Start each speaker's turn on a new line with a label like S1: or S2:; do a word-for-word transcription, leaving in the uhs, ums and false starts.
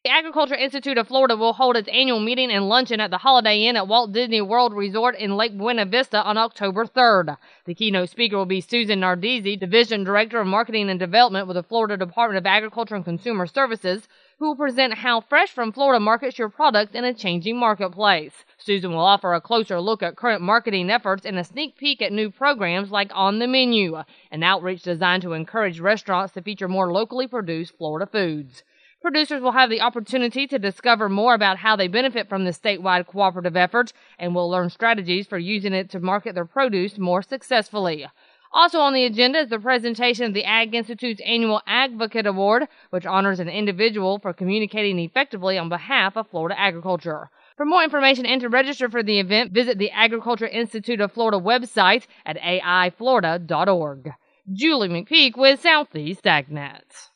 S1: The Agriculture Institute of Florida will hold its annual meeting and luncheon at the Holiday Inn at Walt Disney World Resort in Lake Buena Vista on October third. The keynote speaker will be Susan Nardizzi, Division Director of Marketing and Development with the Florida Department of Agriculture and Consumer Services, who will present how Fresh from Florida markets your products in a changing marketplace. Susan will offer a closer look at current marketing efforts and a sneak peek at new programs like On the Menu, an outreach designed to encourage restaurants to feature more locally produced Florida foods. Producers will have the opportunity to discover more about how they benefit from the statewide cooperative effort and will learn strategies for using it to market their produce more successfully. Also on the agenda is the presentation of the Ag Institute's annual Advocate Award, which honors an individual for communicating effectively on behalf of Florida agriculture. For more information and to register for the event, visit the Agriculture Institute of Florida website at a i florida dot org. Julie McPeak with Southeast AgNet.